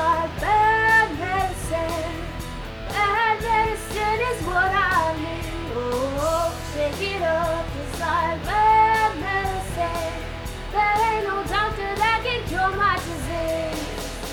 like bad medicine. Bad medicine is what I need. Oh, shake it up, it's like bad medicine. There ain't no doctor that can cure my disease.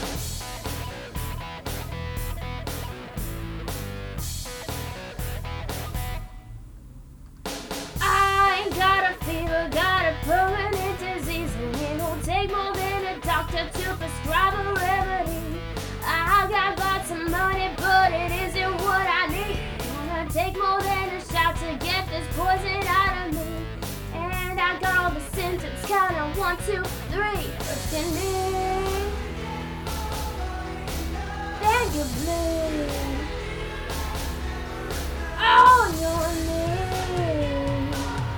I ain't got a fever, got a permanent disease, and it won't take more than a doctor to prescribe a remedy. I got lots of money, but it isn't what I need. Gonna take more than a shot to get this poison out of me. And I got all the symptoms, kinda 1, 2, 3. First you need, then you bleed. On your knees.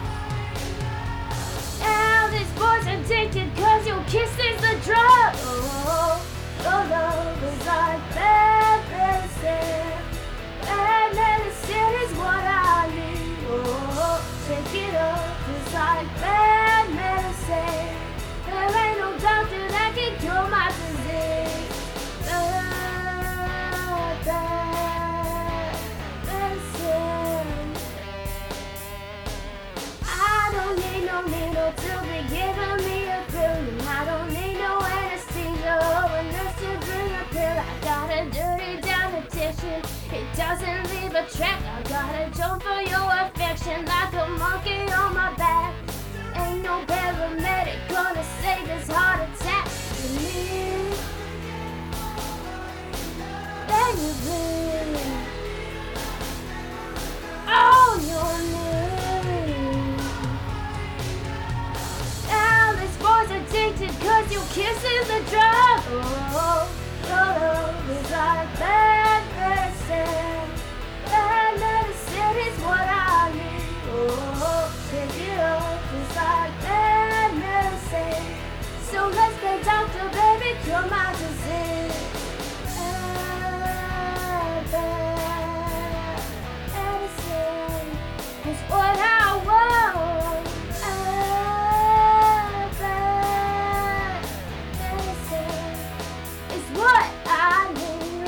Now this boy's addicted 'cause your kiss is the drug. Oh, your love is like bad medicine. Bad medicine is what I need. Oh, shake it up, it's like bad medicine. There ain't no doctor that can cure my disease. Bad medicine. I don't need no needle to be giving me a pill. I don't need no anesthesia or a nurse to bring a pill. I got a dirty dietitian, it doesn't leave a track. I got a jolt for your affection, like a monkey on my back. Ain't no paramedic gonna save this heart attack. You need, then you bleed. On your knees. Now this boy's addicted 'cause your kiss is a drug. Oh, your love is like bad medicine. Bad medicine is what I need. Oh, pick it up, it's like bad medicine. So let's play doctor, baby, cure my disease. Bad medicine is what I want. Bad medicine is what I need.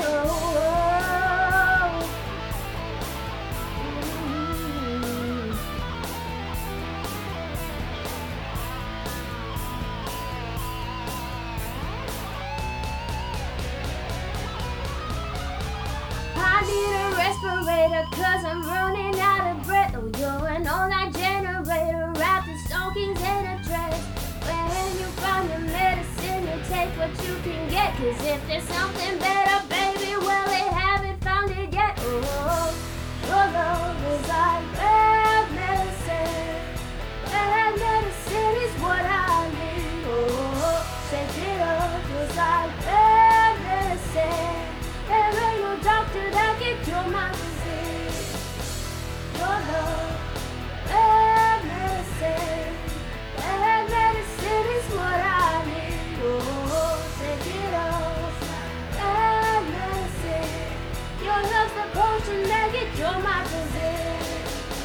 I need a respirator 'cause I'm running out of breath. Oh, you're an all-night generator, wrapped in stockings and a dress. When you find the medicine, you take what you can get. 'Cause if there's something better, baby, well, they haven't found it yet. Oh, your love is like bad medicine. Bad medicine is what I need. Oh, shake it up, it's like bad medicine. There ain't no doctor that can cure my disease. Your love, bad medicine. Bad medicine is what I need. Oh, take it off. Bad medicine. Your love's the potion that can cure my disease.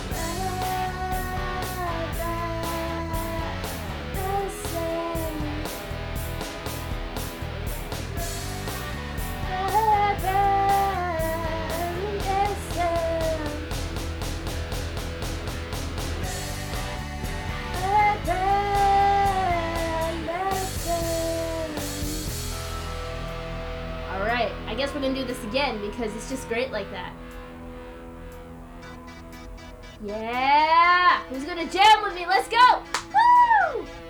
Bad medicine. Bad medicine. Alright, I guess we're gonna do this again because it's just great like that. Yeah! Who's gonna jam with me? Let's go! Woo!